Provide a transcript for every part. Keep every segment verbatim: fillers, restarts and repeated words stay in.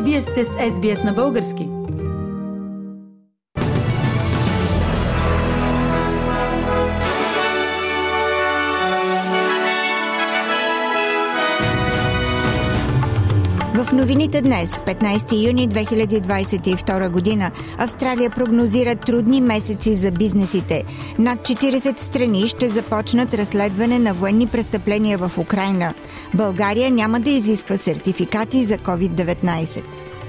Вие сте с Ес Би Ес на български. В новините днес, петнайсети юни две хиляди двайсет и втора година, Австралия прогнозира трудни месеци за бизнесите. Над четирийсет страни ще започнат разследване на военни престъпления в Украйна. България няма да изисква сертификати за ковид деветнайсет.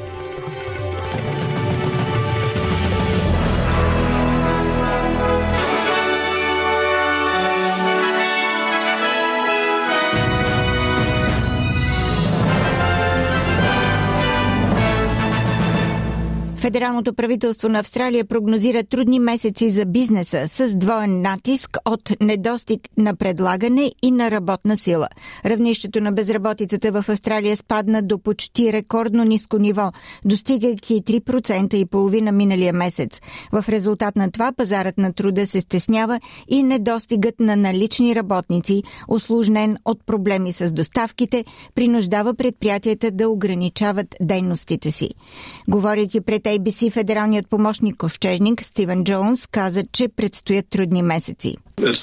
Федералното правителство на Австралия прогнозира трудни месеци за бизнеса с двоен натиск от недостиг на предлагане и на работна сила. Равнището на безработицата в Австралия спадна до почти рекордно ниско ниво, достигайки три процента и половина миналия месец. В резултат на това пазарът на труда се стеснява и недостигът на налични работници, усложнен от проблеми с доставките, принуждава предприятията да ограничават дейностите си. Говорейки пред Ей Би Си, федералният помощник ковчежник Стивен Джонс каза, че предстоят трудни месеци.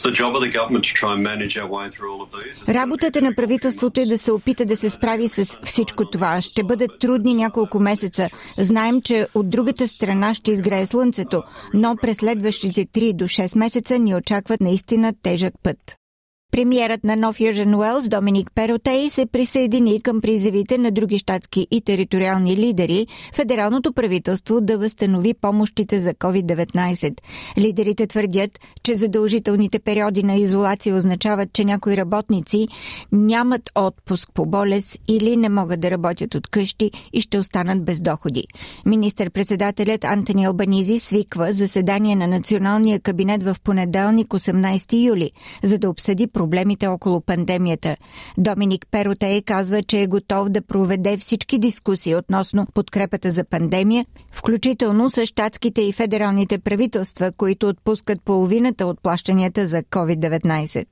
Работата на правителството е да се опита да се справи с всичко това. Ще бъдат трудни няколко месеца. Знаем, че от другата страна ще изгрее слънцето, но през следващите три до шест месеца ни очакват наистина тежък път. Премиерът на Нов Южен Уелс Доминик Перотей се присъедини към призивите на други щатски и териториални лидери федералното правителство да възстанови помощите за ковид деветнайсет. Лидерите твърдят, че задължителните периоди на изолация означават, че някои работници нямат отпуск по болест или не могат да работят от къщи и ще останат без доходи. Министър-председателят Антони Албанизи свиква заседание на националния кабинет в понеделник, осемнайсети юли, за да обсъди проблемите около пандемията. Доминик Перотей казва, че е готов да проведе всички дискусии относно подкрепата за пандемия, включително с щатските и федералните правителства, които отпускат половината от плащанията за ковид деветнайсет.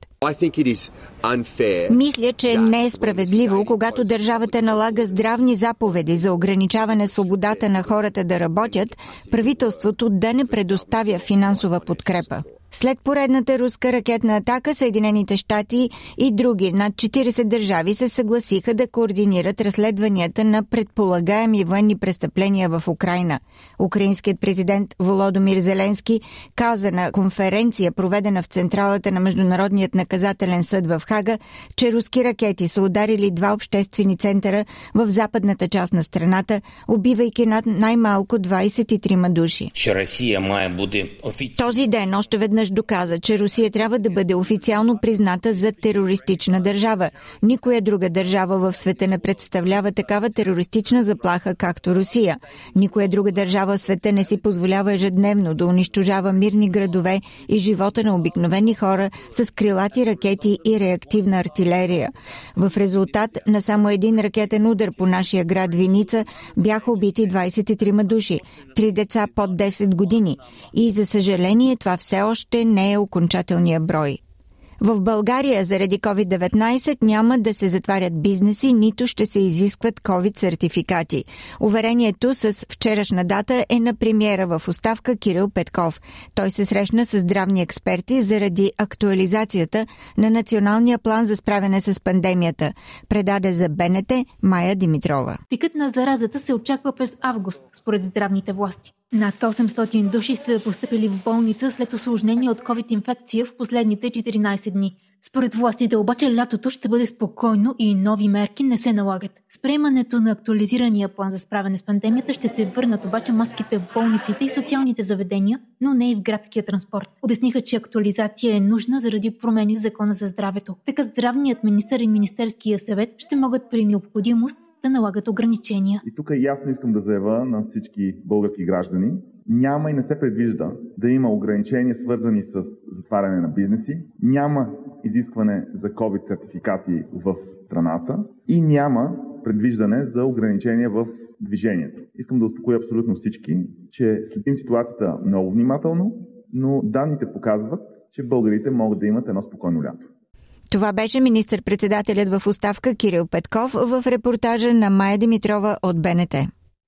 Мисля, че не е справедливо, когато държавата налага здравни заповеди за ограничаване свободата на хората да работят, правителството да не предоставя финансова подкрепа. След поредната руска ракетна атака, Съединените щати и други над четирийсет държави се съгласиха да координират разследванията на предполагаеми военни престъпления в Украйна. Украинският президент Володомир Зеленски каза на конференция, проведена в централата на Международният наказателен съд в Хага, че руски ракети са ударили два обществени центъра в западната част на страната, убивайки над най-малко двайсет и трима души. Този ден още веднъж доказа, че Русия трябва да бъде официално призната за терористична държава. Никоя друга държава в света не представлява такава терористична заплаха, както Русия. Никоя друга държава в света не си позволява ежедневно да унищожава мирни градове и живота на обикновени хора с крилати ракети и реактивна артилерия. В резултат на само един ракетен удар по нашия град Виница бяха убити двайсет и трима души, три деца под десет години. И за съжаление това все още не е окончателния брой. В България заради ковид деветнайсет няма да се затварят бизнеси, нито ще се изискват ковид сертификати. Уверението с вчерашна дата е на премиера в оставка Кирил Петков. Той се срещна с здравни експерти заради актуализацията на Националния план за справяне с пандемията. Предаде за Б Н Т Майя Димитрова. Пикът на заразата се очаква през август, според здравните власти. Над осемстотин души са постъпили в болница след усложнение от ковид-инфекция в последните четиринайсет дни. Според властите обаче лятото ще бъде спокойно и нови мерки не се налагат. С приемането на актуализирания план за справяне с пандемията ще се върнат обаче маските в болниците и социалните заведения, но не и в градския транспорт. Обясниха, че актуализация е нужна заради промени в Закона за здравето. Така здравният министър и Министерския съвет ще могат при необходимост да налагат ограничения. И тук ясно искам да заявя на всички български граждани, няма и не се предвижда да има ограничения, свързани с затваряне на бизнеси, няма изискване за COVID сертификати в страната и няма предвиждане за ограничения в движението. Искам да успокоя абсолютно всички, че следим ситуацията много внимателно, но данните показват, че българите могат да имат едно спокойно лято. Това беше министър-председателят в оставка Кирил Петков в репортажа на Майя Димитрова от Б Н Т.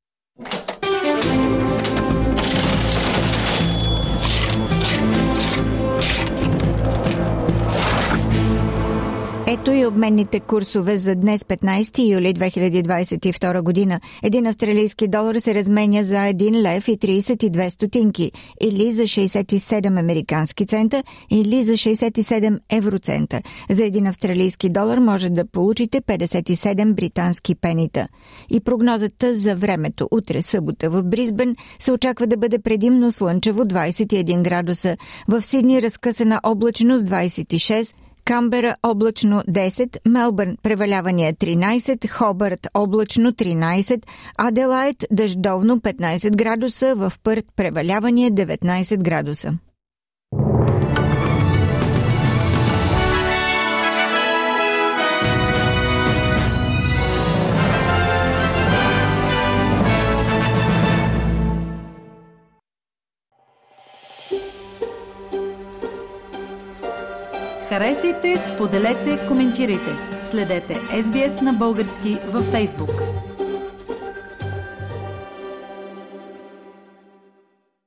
Ето и обменните курсове за днес, петнайсети юли две хиляди двайсет и втора година. Един австралийски долар се разменя за един лев и трийсет и две стотинки, или за шейсет и седем американски цента, или за шейсет и седем евроцента. За един австралийски долар може да получите петдесет и седем британски пенита. И прогнозата за времето утре, събота, в Бризбен се очаква да бъде предимно слънчево, двайсет и един градуса. В Сидни разкъсана облачност, двайсет и шест, Камбера облачно десет, Мелбърн превалявания тринайсет, Хобърт облачно тринайсет, Аделайд дъждовно петнайсет градуса, в Пърт превалявания деветнайсет градуса. Харесайте, споделете, коментирайте. Следете Ес Би Ес на български във Фейсбук.